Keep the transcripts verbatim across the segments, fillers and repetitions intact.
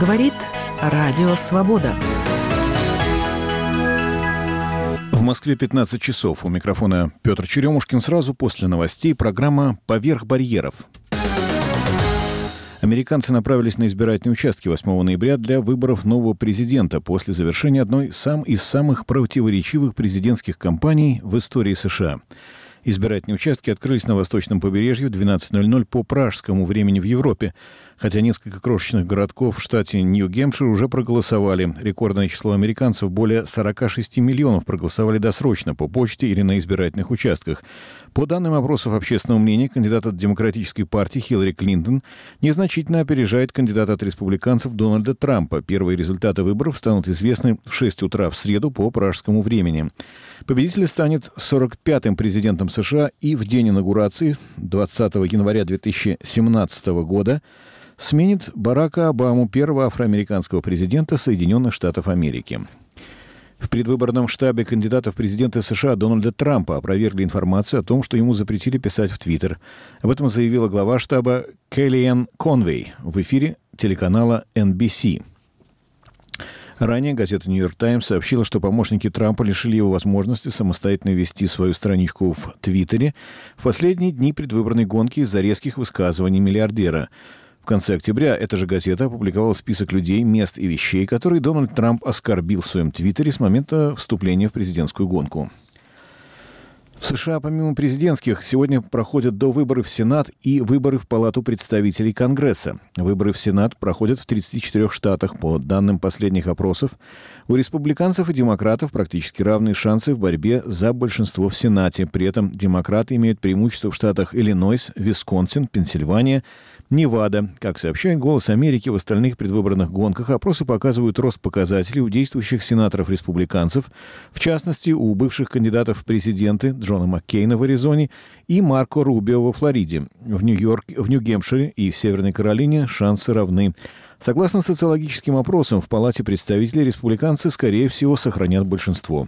Говорит Радио Свобода. В Москве пятнадцать часов. У микрофона Петр Черемушкин. Сразу после новостей программа «Поверх барьеров». Американцы направились на избирательные участки восьмого ноября для выборов нового президента после завершения одной сам из самых противоречивых президентских кампаний в истории США. Избирательные участки открылись на восточном побережье в двенадцать ноль ноль по пражскому времени в Европе, хотя несколько крошечных городков в штате Нью-Гэмпшир уже проголосовали. Рекордное число американцев, более сорок шесть миллионов, проголосовали досрочно по почте или на избирательных участках. По данным опросов общественного мнения, кандидат от Демократической партии Хиллари Клинтон незначительно опережает кандидата от республиканцев Дональда Трампа. Первые результаты выборов станут известны в шесть утра в среду по пражскому времени. Победитель станет сорок пятым президентом США и в день инаугурации двадцатого января две тысячи семнадцатого года сменит Барака Обаму, первого афроамериканского президента Соединенных Штатов Америки. В предвыборном штабе кандидата в президенты США Дональда Трампа опровергли информацию о том, что ему запретили писать в Твиттер. Об этом заявила глава штаба Kellyanne Conway в эфире телеканала эн би си. Ранее газета «Нью-Йорк Таймс» сообщила, что помощники Трампа лишили его возможности самостоятельно вести свою страничку в Твиттере в последние дни предвыборной гонки из-за резких высказываний миллиардера. В конце октября эта же газета опубликовала список людей, мест и вещей, которые Дональд Трамп оскорбил в своем Твиттере с момента вступления в президентскую гонку. В США помимо президентских сегодня проходят довыборы в Сенат и выборы в Палату представителей Конгресса. Выборы в Сенат проходят в тридцати четырёх штатах. По данным последних опросов, у республиканцев и демократов практически равные шансы в борьбе за большинство в Сенате. При этом демократы имеют преимущество в штатах Иллинойс, Висконсин, Пенсильвания, Невада. Как сообщает «Голос Америки», в остальных предвыборных гонках опросы показывают рост показателей у действующих сенаторов-республиканцев, в частности, у бывших кандидатов в президенты Джона Маккейна в Аризоне и Марко Рубио во Флориде. В Нью-Йорке, в Нью-Гэмпшире и в Северной Каролине шансы равны. Согласно социологическим опросам, в Палате представителей республиканцы, скорее всего, сохранят большинство.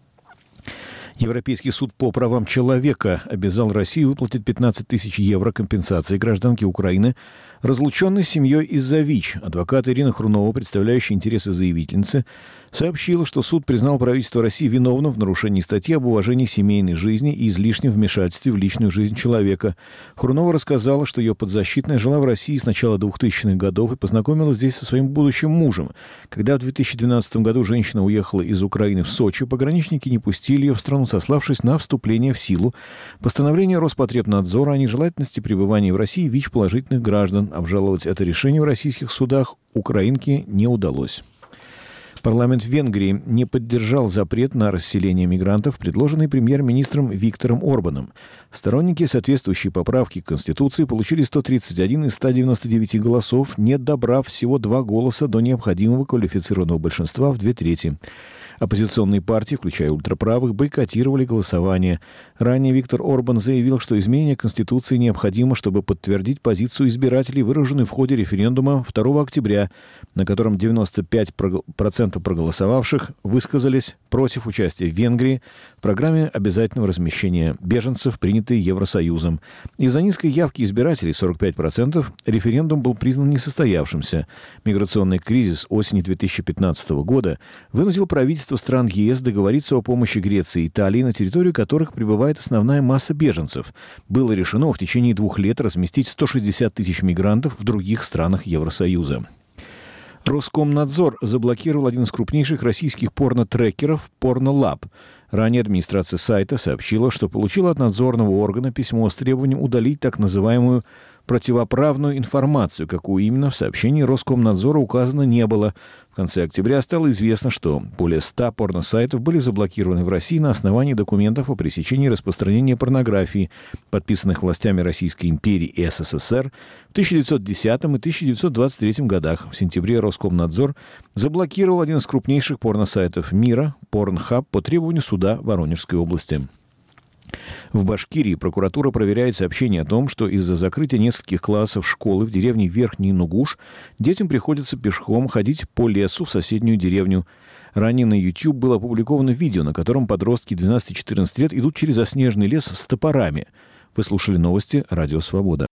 Европейский суд по правам человека обязал Россию выплатить пятнадцать тысяч евро компенсации гражданке Украины, разлученной с семьей из-за ВИЧ. Адвокат Ирина Хрунова, представляющая интересы заявительницы, сообщила, что суд признал правительство России виновным в нарушении статьи об уважении семейной жизни и излишнем вмешательстве в личную жизнь человека. Хрунова рассказала, что ее подзащитная жила в России с начала двухтысячных годов и познакомилась здесь со своим будущим мужем. Когда в две тысячи двенадцатом году женщина уехала из Украины в Сочи, пограничники не пустили ее в страну, сославшись на вступление в силу постановления Роспотребнадзора о нежелательности пребывания в России ВИЧ-положительных граждан. Обжаловать это решение в российских судах украинке не удалось. Парламент Венгрии не поддержал запрет на расселение мигрантов, предложенный премьер-министром Виктором Орбаном. Сторонники соответствующей поправки к Конституции получили сто тридцать один из ста девяноста девяти голосов, не добрав всего два голоса до необходимого квалифицированного большинства в две трети. Оппозиционные партии, включая ультраправых, бойкотировали голосование. Ранее Виктор Орбан заявил, что изменение Конституции необходимо, чтобы подтвердить позицию избирателей, выраженную в ходе референдума второго октября, на котором девяносто пять процентов проголосовавших высказались против участия в Венгрии в программе обязательного размещения беженцев, принятой Евросоюзом. Из-за низкой явки избирателей сорок пять процентов референдум был признан несостоявшимся. Миграционный кризис осени две тысячи пятнадцатого года вынудил правительство стран ЕС договориться о помощи Греции и Италии, на территорию которых прибывает основная масса беженцев. Было решено в течение двух лет разместить сто шестьдесят тысяч мигрантов в других странах Евросоюза. Роскомнадзор заблокировал один из крупнейших российских порно-трекеров «Порнолаб». Ранее администрация сайта сообщила, что получила от надзорного органа письмо с требованием удалить так называемую противоправную информацию. Какую именно, в сообщении Роскомнадзора указано не было. В конце октября стало известно, что более ста порносайтов были заблокированы в России на основании документов о пресечении распространения порнографии, подписанных властями Российской империи и СССР в тысяча девятьсот десятом и тысяча девятьсот двадцать третьем годах. В сентябре Роскомнадзор заблокировал один из крупнейших порносайтов мира, Pornhub, по требованию суда Воронежской области. В Башкирии прокуратура проверяет сообщение о том, что из-за закрытия нескольких классов школы в деревне Верхний Нугуш детям приходится пешком ходить по лесу в соседнюю деревню. Ранее на YouTube было опубликовано видео, на котором подростки двенадцать-четырнадцать лет идут через заснеженный лес с топорами. Вы слушали новости «Радио Свобода».